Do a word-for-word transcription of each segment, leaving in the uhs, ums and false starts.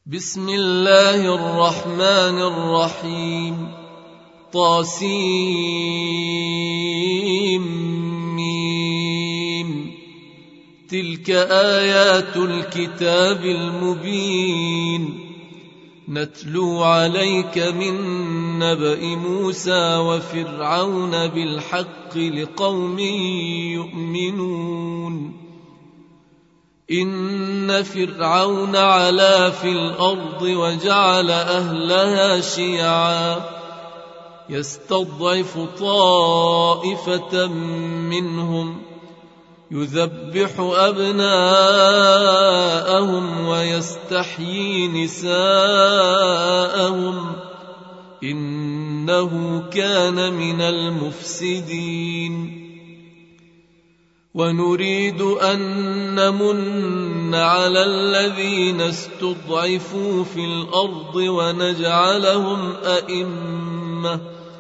بسم الله الرحمن الرحيم. طاسيم. تلك آيات الكتاب المبين نتلو عليك من نبأ موسى وفرعون بالحق لقوم يؤمنون. إن فرعون علا في الأرض وجعل أهلها شيعا يستضعف طائفة منهم يذبح أبناءهم ويستحيي نساءهم إنه كان من المفسدين. ونريد أن نمن على الذين استضعفوا في الأرض ونجعلهم أئمة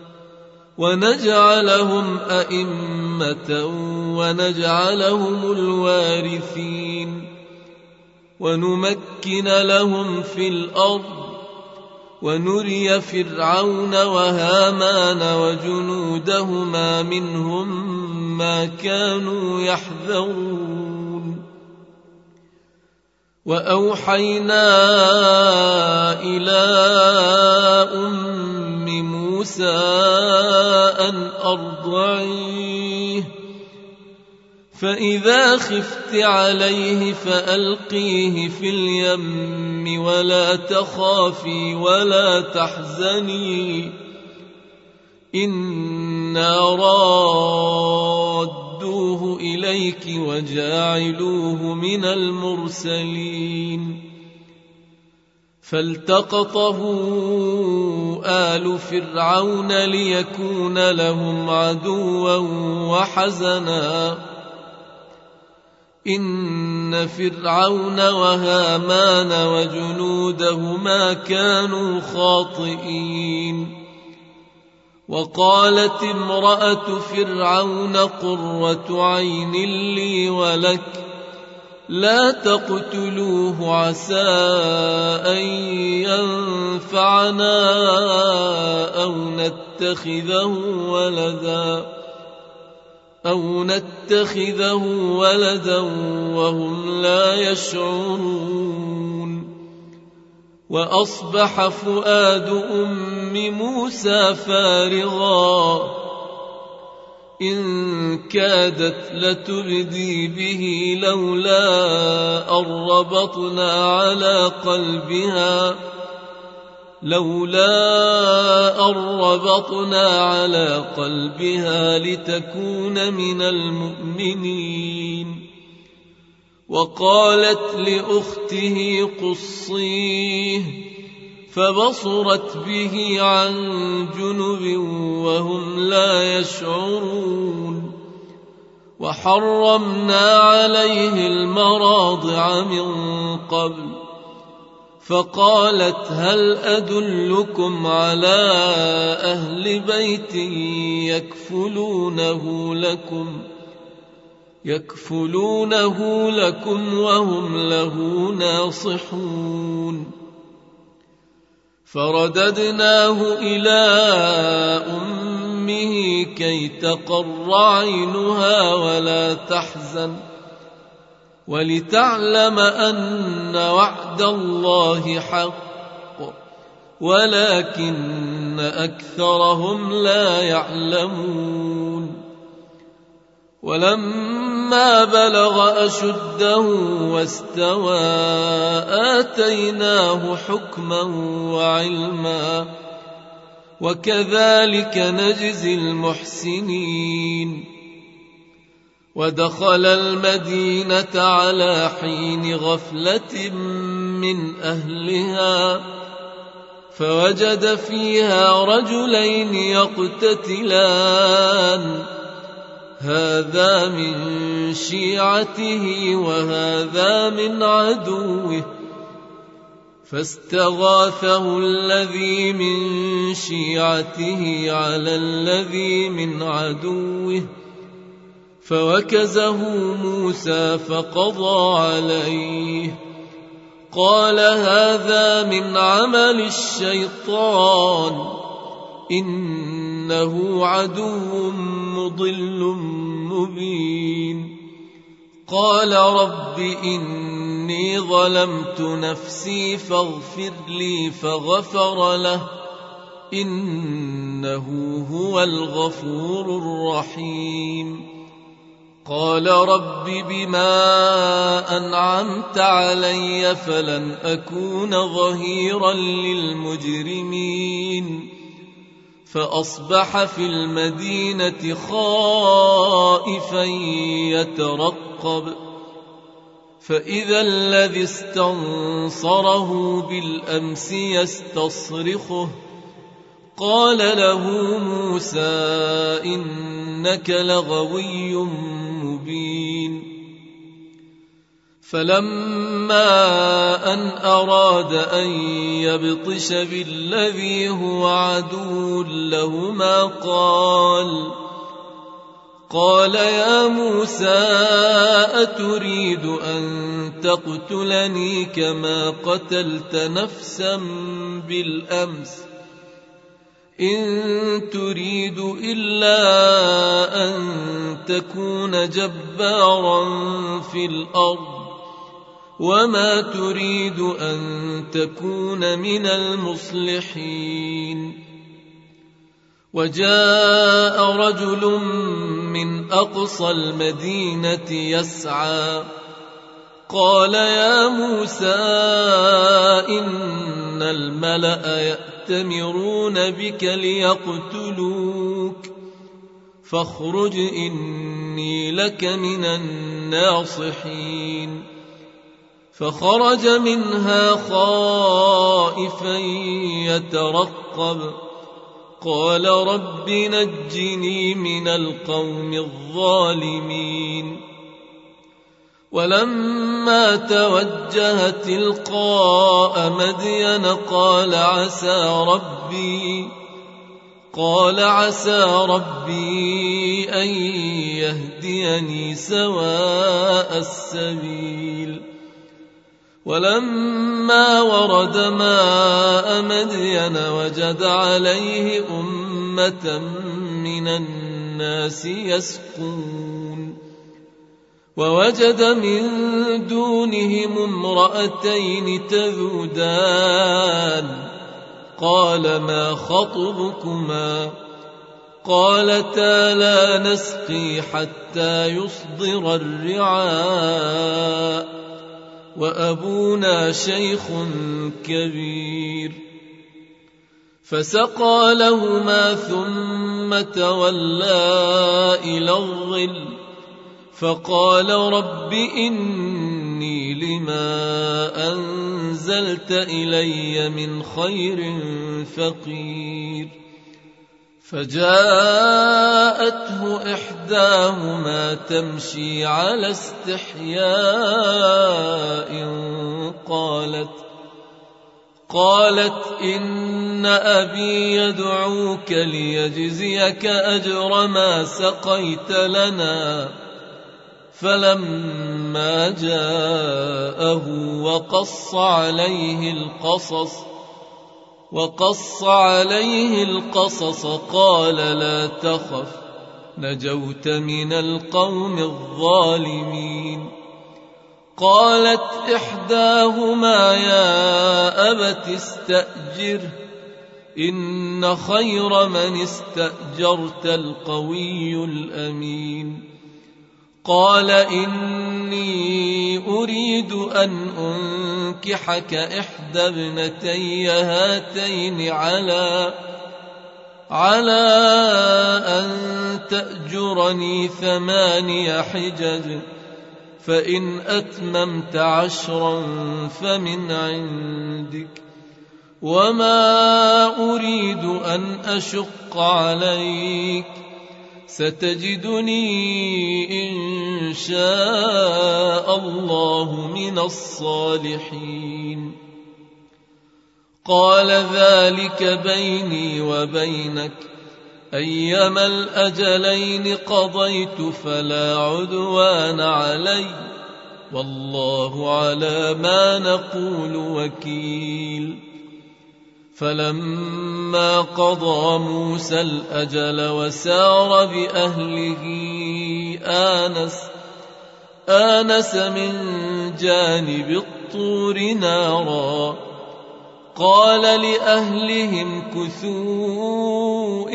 ونجعلهم أئمة ونجعلهم الوارثين ونمكن لهم في الأرض ونري فرعون وهامان وجنودهما منهم ما كانوا يحذرون. وأوحينا إلى أم موسى أن أرضعيه فإذا خفت عليه فألقيه في اليم ولا تخافي ولا تحزني إنا رادوه إليك وجاعلوه من المرسلين. فالتقطه آل فرعون ليكون لهم عدوا وحزنا إن فرعون وهامان وجنودهما كانوا خاطئين. وقالت امرأة فرعون قرة عين لي ولك لا تقتلوه عسى أن ينفعنا أو نتخذه ولدا أو نتخذه ولدا وهم لا يشعرون. وأصبح فؤاد أم موسى فارغا إن كادت لتبدي به لولا أن ربطنا على قلبها لولا أن ربطنا على قلبها لتكون من المؤمنين. وقالت لأخته قصيه فبصرت به عن جنب وهم لا يشعرون. وحرمنا عليه المراضع من قبل فقالت هل أدلكم على أهل بيت يكفلونه لكم يكفلونه لكم وهم له ناصحون. فرددناه إلى أمه كي تقر عينها ولا تحزن ولتعلم أن وعد الله حق ولكن أكثرهم لا يعلمون. ولما بلغ أشده واستوى آتيناه حكما وعلما وكذلك نجزي المحسنين. ودخل المدينة على حين غفلة من أهلها فوجد فيها رجلين يقتتلان هذا من شيعته وهذا من عدوه فاستغاثه الذي من شيعته على الذي من عدوه فوكزه موسى فقضى عليه قال هذا من عمل الشيطان إنه عدو مضل مبين. قال رب إني ظلمت نفسي فاغفر لي فغفر له إنه هو الغفور الرحيم. قال رب بما أنعمت علي فلن أكون ظهيرا للمجرمين. فأصبح في المدينة خائفا يترقب فإذا الذي استنصره بالأمس يستصرخه قال له موسى إنك لغوي مبين. فلما أن أراد أن يبطش بالذي هو عدو لهما قال قال يا موسى أتريد أن تقتلني كما قتلت نفسا بالأمس إن تريد إلا أن تكون جبارا في الأرض وما تريد أن تكون من المصلحين. وجاء رجل من أقصى المدينة يسعى قال يا موسى إن الملأ يأتمرون بك ليقتلوك فاخرج إني لك من الناصحين. فخرج منها خائفا يترقب قال رب نجني من القوم الظالمين. ولما توجه تلقاء مدين قال عسى ربي قال عسى ربي أن يهديني سواء السبيل. ولما ورد ماء مدين وجد عليه أمة من الناس يسقون ووجد من دونهم امرأتين تذودان قال ما خطبكما قالتا لا نسقي حتى يصدر الرعاء وأبونا شيخ كبير. فسقى لهما ثم تولى إلى الظل فقال رب إني لما أنزلت إلي من خير فقير. فجاءته إحداهما تمشي على استحياء قالت قالت إن أبي يدعوك ليجزيك أجر ما سقيت لنا. فلما جاءه وقص عليه القصص وقص عليه القصص قال لا تخف نجوت من القوم الظالمين. قالت إحداهما يا أبت استأجره إن خير من استأجرت القوي الأمين. قال إني أريد أن أنكحك إحدى ابنتي هاتين على على أن تأجرني ثماني حجج فإن أتممت عشرا فمن عندك وما أريد أن أشق عليك ستجدني إن شاء الله من الصالحين. قال ذلك بيني وبينك أيما الأجلين قضيت فلا عدوان علي والله على ما نقول وكيل. فلما قضى موسى الأجل وسار بأهله آنس آنس من جانب الطور نارا قال لأهلهم كثوا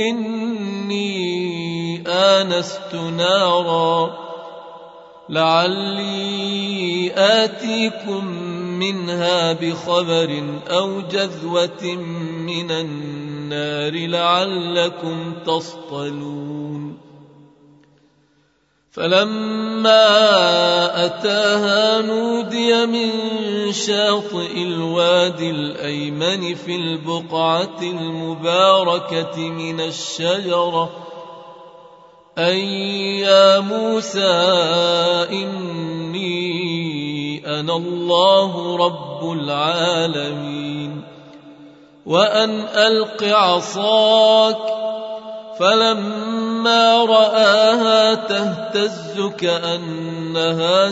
إني آنست نارا لعلي آتيكم منها بخبر أو جذوة من النار لعلكم تصطلون. فلما أتاها نودي من شاطئ الوادي الأيمن في البقعة المباركة من الشجرة أي يا موسى إني أنا الله رب العالمين وأن ألق عصاك. فلما رآها تهتز كأنها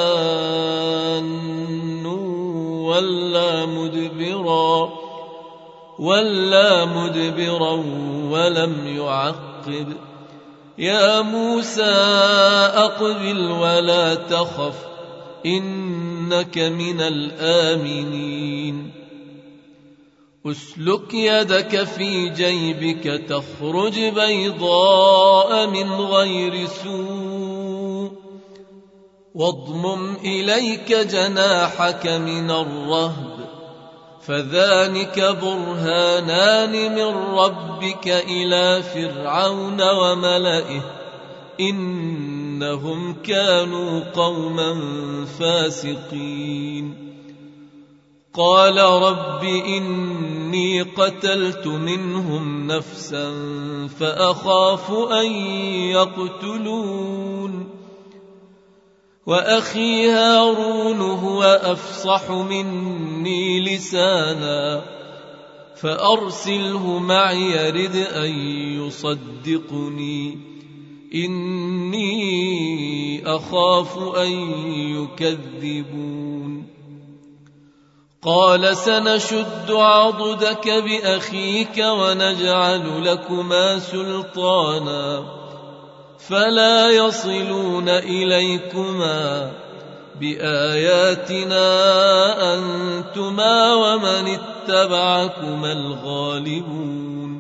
جان ولا مدبرا ولا مدبرا ولم يعقب. يا موسى أقبل ولا تخف إنك من الآمنين. أسلك يدك في جيبك تخرج بيضاء من غير سوء واضمم إليك جناحك من الرهب فذلك برهانان من ربك إلى فرعون وملئه إنهم كانوا قوما فاسقين. قال رب إني قتلت منهم نفسا فأخاف أن يقتلون وأخي هارون هو أفصح مني لسانا فأرسله معي يرد أن يصدقني إني أخاف أن يكذبون. قال سنشد عضدك بأخيك ونجعل لكما سلطانا فلا يصلون إليكما بآياتنا أنتما ومن اتبعكما الغالبون.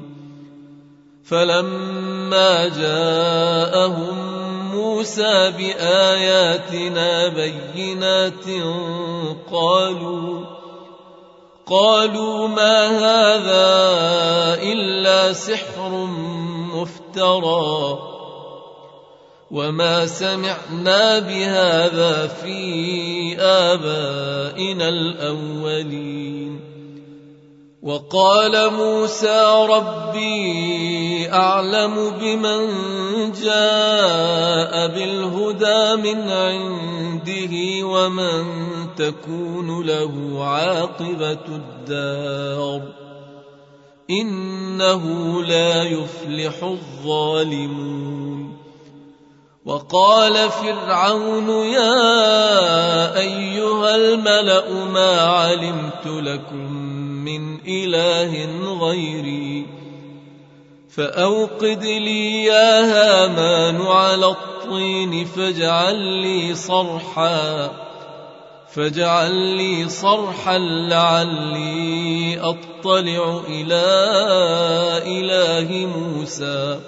فلما جاءهم موسى بآياتنا بينات قالوا قالوا ما هذا إلا سحر مفترى وما سمعنا بهذا في آبائنا الأولين. وقال موسى ربي أعلم بمن جاء بالهدى من عنده ومن تكون له عاقبة الدار إنه لا يفلح الظالمون. وقال فرعون يا أيها الملأ ما علمت لكم من إله غيري فأوقد لي يا هامان على الطين فاجعل لي صرحا فاجعل لي صرحا لعلي أطلع إلى إله موسى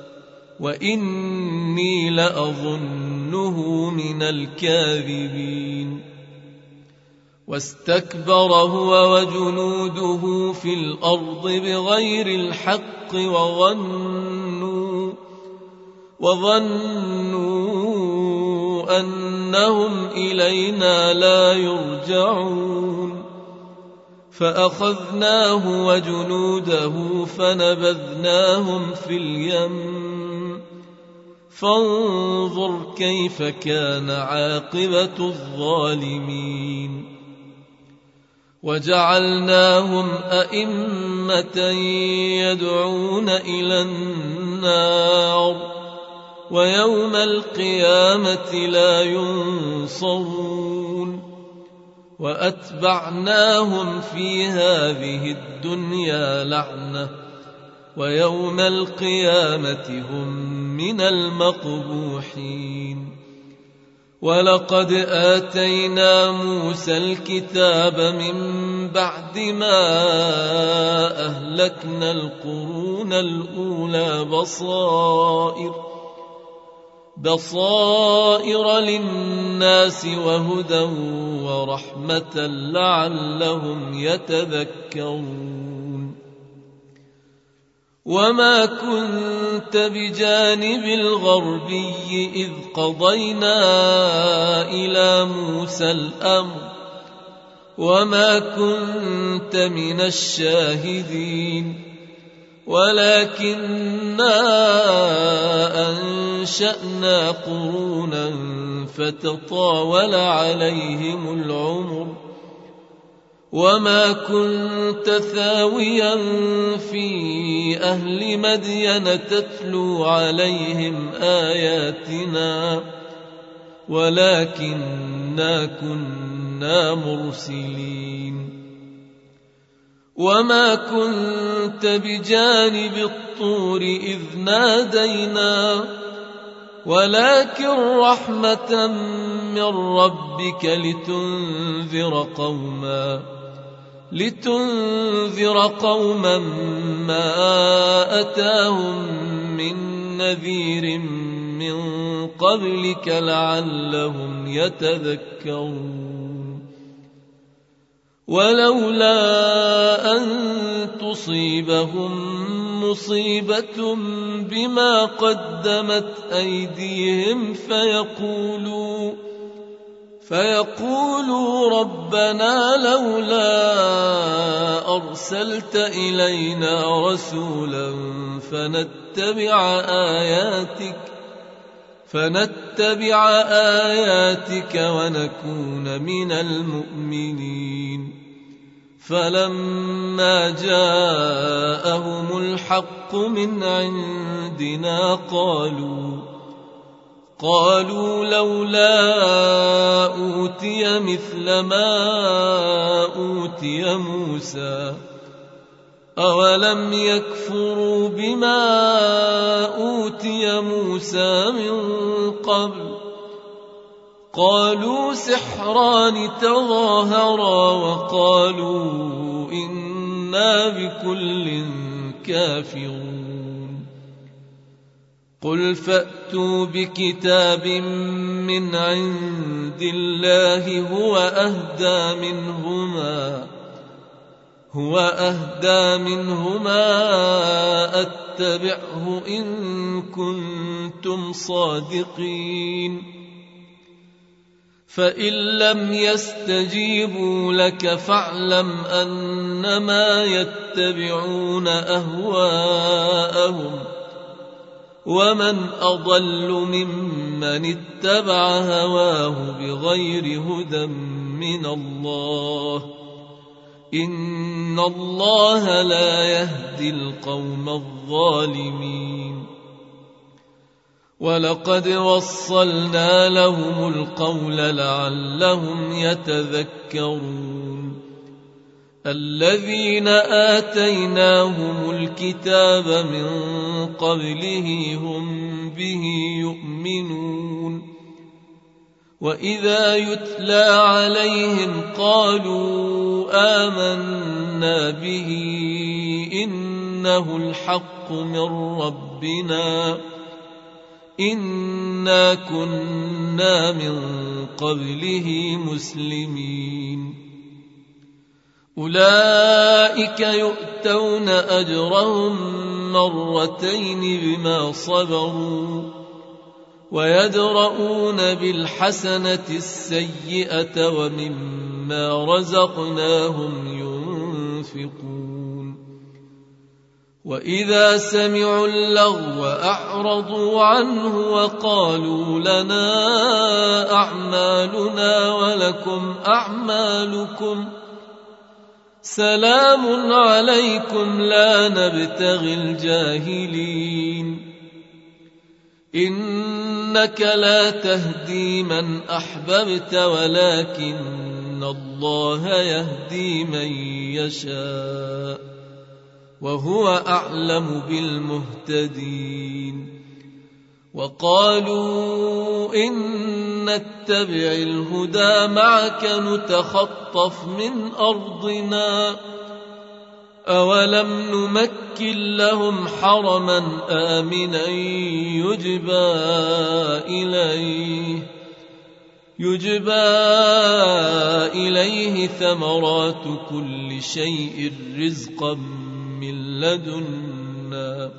وإني لأظنه من الكاذبين. واستكبر هو وجنوده في الأرض بغير الحق وظنوا وظنوا أنهم إلينا لا يرجعون فأخذناه وجنوده فنبذناهم في اليم فانظر كيف كان عاقبة الظالمين. وجعلناهم أئمة يدعون إلى النار ويوم القيامة لا ينصرون وأتبعناهم في هذه الدنيا لعنة ويوم القيامة هم من المقبوحين ولقد آتينا موسى الكتاب من بعد ما أهلكنا القرون الأولى بصائر بصائر للناس وهدى ورحمة لعلهم يتذكرون وما كنت بجانب الغربي إذ قضينا إلى موسى الأمر وما كنت من الشاهدين ولكننا أنشأنا قرونا فتطاول عليهم العمر وما كنت ثاويا في أهل مدين تتلو عليهم آياتنا ولكننا كنا مرسلين وما كنت بجانب الطور إذ نادينا ولكن رحمة من ربك لتنذر قوما لتنذر قوما ما أتاهم من نذير من قبلك لعلهم يتذكرون ولولا أن تصيبهم مصيبة بما قدمت أيديهم فيقولوا فيقولوا ربنا لولا أرسلت إلينا رسولا فنتبع آياتك فنتبع آياتك ونكون من المؤمنين فلما جاءهم الحق من عندنا قالوا قالوا لولا أوتي مثل ما أوتي موسى أولم يكفروا بما أوتي موسى من قبل قالوا سحران تظاهرا وقالوا إنا بكل كافرون قل فأتوا بكتاب من عند الله هو أهدى منهما هو أهدى منهما أتبعه إن كنتم صادقين فإن لم يستجيبوا لك فاعلم أنما يتبعون أهواءهم ومن أضل ممن اتبع هواه بغير هدى من الله إن الله لا يهدي القوم الظالمين ولقد وصلنا لهم القول لعلهم يتذكرون الذين آتيناهم الكتاب من قبله هم به يؤمنون وإذا يتلى عليهم قالوا آمنا به إنه الحق من ربنا إنا كنا من قبله مسلمين أولئك يؤتون أجرهم مرتين بما صبروا ويدرؤون بالحسنة السيئة ومما رزقناهم ينفقون وإذا سمعوا اللغو أعرضوا عنه وقالوا لنا أعمالنا ولكم أعمالكم سلام عليكم لا نبتغي الجاهلين إنك لا تهدي من أحببت ولكن الله يهدي من يشاء وهو أعلم بالمهتدين. وقالوا إن نتبع الهدى معك نتخطف من أرضنا أولم نمكن لهم حرما آمنا يجبى إليه, يجبى إليه ثمرات كل شيء رزقا من لدنا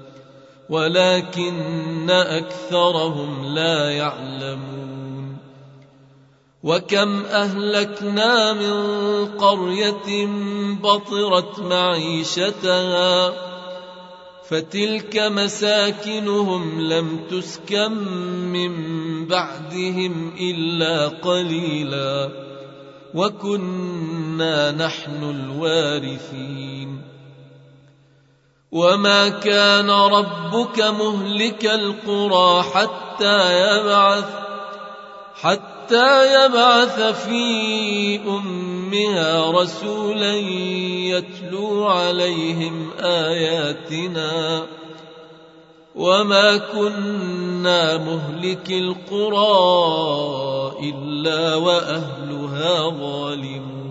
ولكن أكثرهم لا يعلمون. وكم أهلكنا من قرية بطرت معيشتها فتلك مساكنهم لم تسكن من بعدهم إلا قليلا وكنا نحن الوارثين. وما كان ربك مهلك القرى حتى يبعث حتى يبعث في أمها رسولا يتلو عليهم آياتنا وما كنا مهلك القرى إلا وأهلها ظالمون.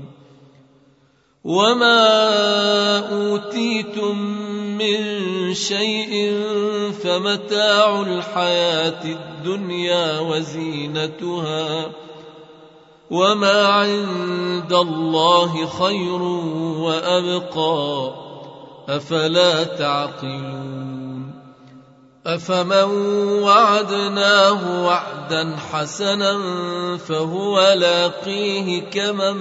وما أوتيتم من شيء فمتاع الحياة الدنيا وزينتها وما عند الله خير وأبقى أفلا تعقلون. أفمن وعدناه وعدا حسنا فهو لاقيه كمن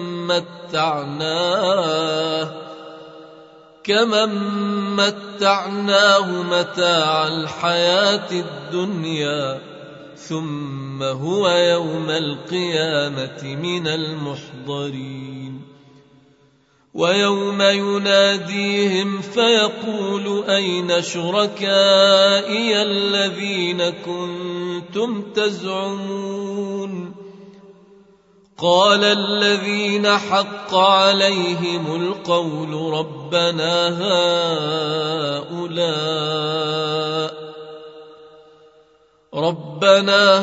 متعناه كمن متعناه متاع الحياة الدنيا ثم هو يوم القيامة من المحضرين. ويوم يناديهم فيقول أين شركائي الذين كنتم تزعمون قال الذين حق عليهم القول ربنا هؤلاء ربنا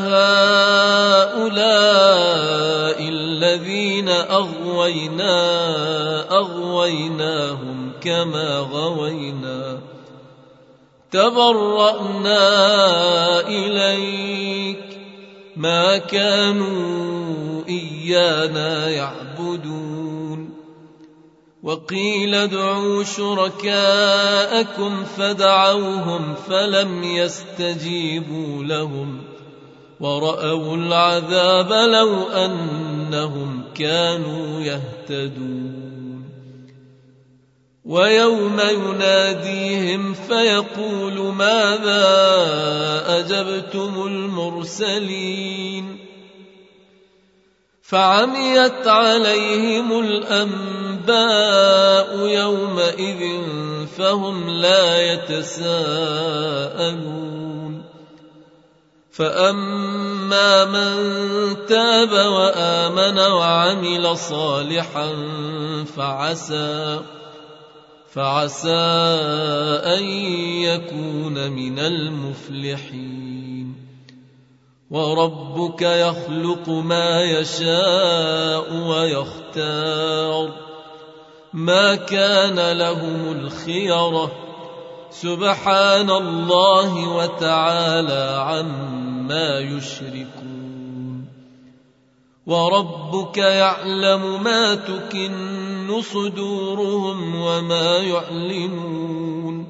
هؤلاء الذين أغوينا أغويناهم كما غوينا تبرأنا إليك ما كانوا إيانا يعبدون. وقيل ادعوا شركاءكم فدعوهم فلم يستجيبوا لهم ورأوا العذاب لو أنهم كانوا يهتدون. ويوم يناديهم فيقول ماذا أجبتم المرسلين فعميت عليهم الأنباء يومئذ فهم لا يتساءلون. فأما من تاب وآمن وعمل صالحا فعسى فعسى أن يكون من المفلحين. وربك يخلق ما يشاء ويختار ما كان لهم الخيرة سبحان الله وتعالى عما يشركون. وربك يعلم ما تكن صدورهم وما يعلنون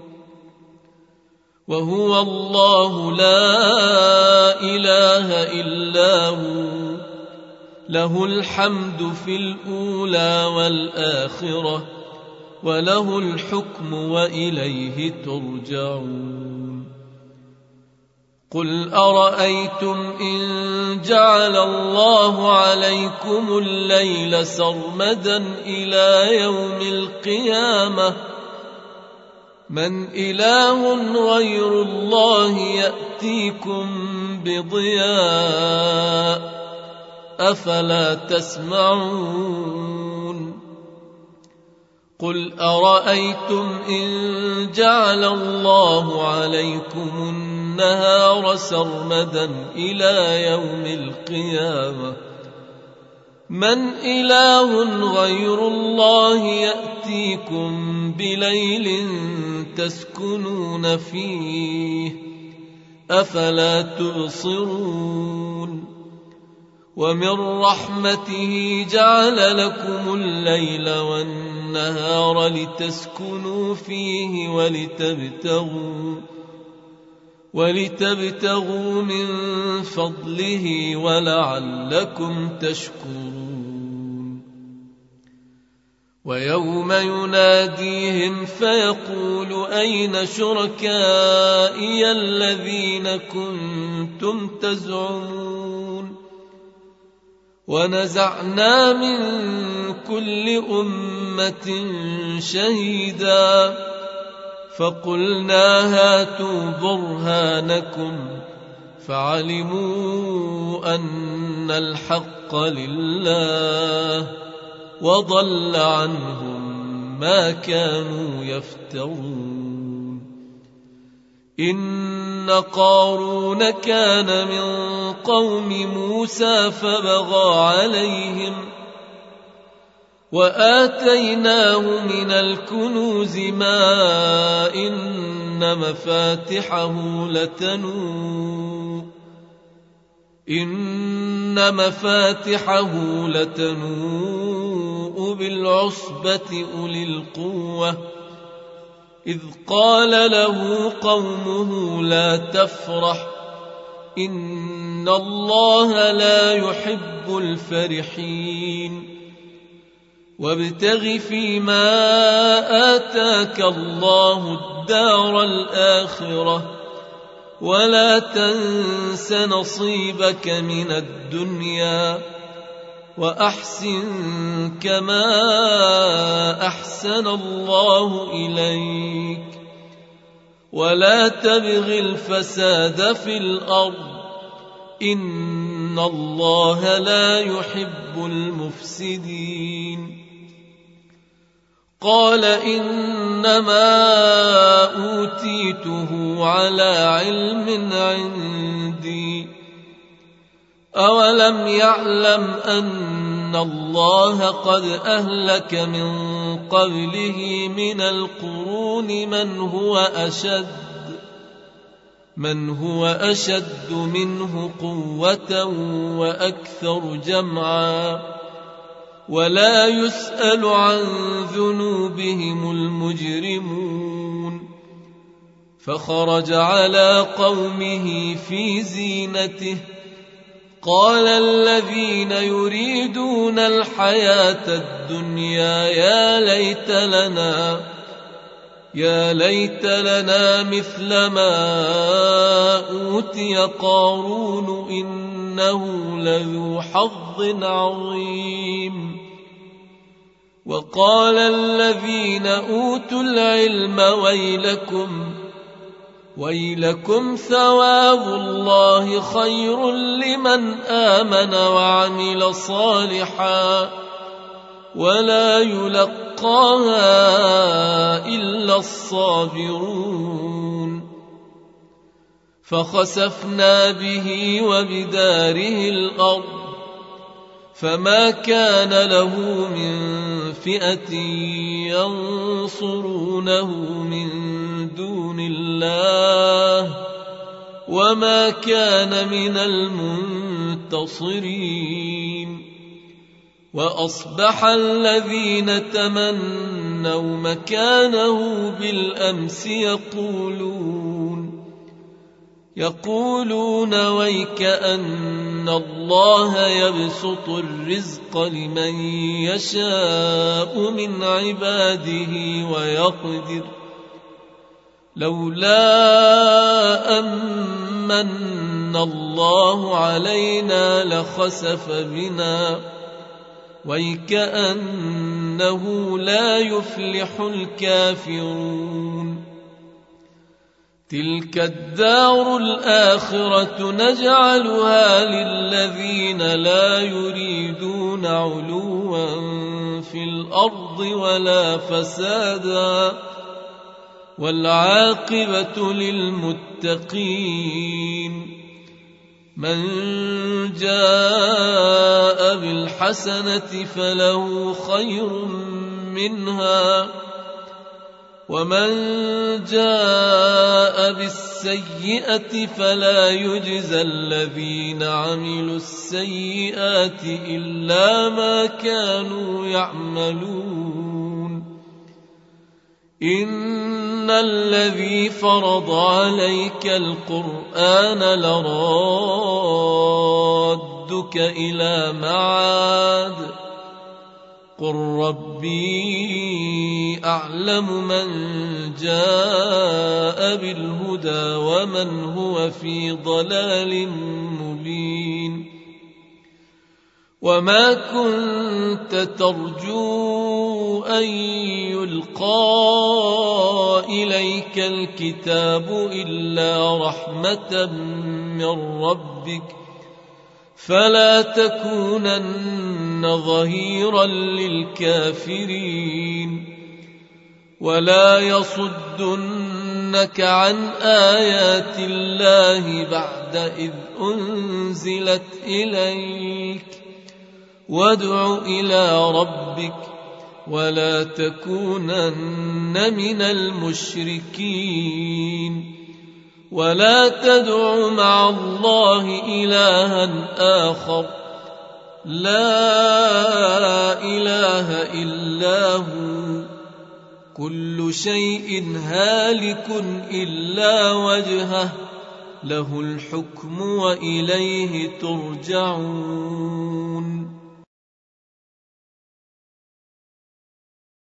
وهو الله لا إله إلا هو له الحمد في الأولى والآخرة وله الحكم وإليه ترجعون. قل أرأيتم إن جعل الله عليكم الليل سرمدا إلى يوم القيامة من إله غير الله يأتيكم بضياء أفلا تسمعون قل أرأيتم إن جعل الله عليكم النهار سرمدا إلى يوم القيامة من إله غير الله يأتيكم بليل تسكنون فيه أفلا تبصرون ومن رحمته جعل لكم الليل والنهار لتسكنوا فيه ولتبتغوا ولتبتغوا من فضله ولعلكم تشكرون ويوم يناديهم فيقول أين شركائي الذين كنتم تزعمون ونزعنا من كل أمة شهيدا فقلنا هاتوا برهانكم فعلموا أن الحق لله وضل عنهم ما كانوا يفترون إن قارون كان من قوم موسى فبغى عليهم وآتيناه من الكنوز ما إن مفاتحه لتنوء إن مفاتحه لتنوء بالعصبة أولي القوة إذ قال له قومه لا تفرح إن الله لا يحب الفرحين وابتغ فيما آتاك الله الدار الآخرة ولا تنس نصيبك من الدنيا وأحسن كما أحسن الله إليك ولا تبغ الفساد في الأرض إن الله لا يحب المفسدين قال إنما أوتيته على علم عندي أولم يعلم أن الله قد أهلك من قبله من القرون من هو أشد من هو أشد منه قوة وأكثر جمعا ولا يسأل عن ذنوبهم المجرمون فخرج على قومه في زينته قال الذين يريدون الحياة الدنيا يا ليت لنا يا ليت لنا مثل ما أوتي قارون إنه لذو حظ عظيم وقال الذين أوتوا العلم ويلكم ويلكم ثواب الله خير لمن آمن وعمل صالحا ولا يلقاها إلا الصابرون فخسفنا به وبداره الأرض فما كان له من فئة ينصرونه من دون الله وما كان من المنتصرين وأصبح الذين تمنوا مكانه بالأمس يقولون يقولون ويك أن الله يبسط الرزق لمن يشاء من عباده ويقدر لولا أمن الله علينا لخسف بنا ويكأنه لا يفلح الكافرون تلك الدار الآخرة نجعلها للذين لا يريدون علوا في الأرض ولا فسادا والعاقبة للمتقين من جاء بالحسنة فله خير منها ومن جاء بالسيئة فلا يجزى الذين عملوا السيئات إلا ما كانوا يعملون إن الذي فرض عليك القرآن لرادك إلى معاد قل ربي أعلم من جاء بالهدى ومن هو في ضلال مبين وما كنت ترجو أن يلقى إليك الكتاب إلا رحمة من ربك فلا تكونن ظهيرا للكافرين ولا يصدنك عن آيات الله بعد إذ أنزلت إليك وادع إلى ربك ولا تكونن من المشركين ولا تدع مع الله إلها آخر لا إله إلا هو كل شيء هالك إلا وجهه له الحكم وإليه ترجعون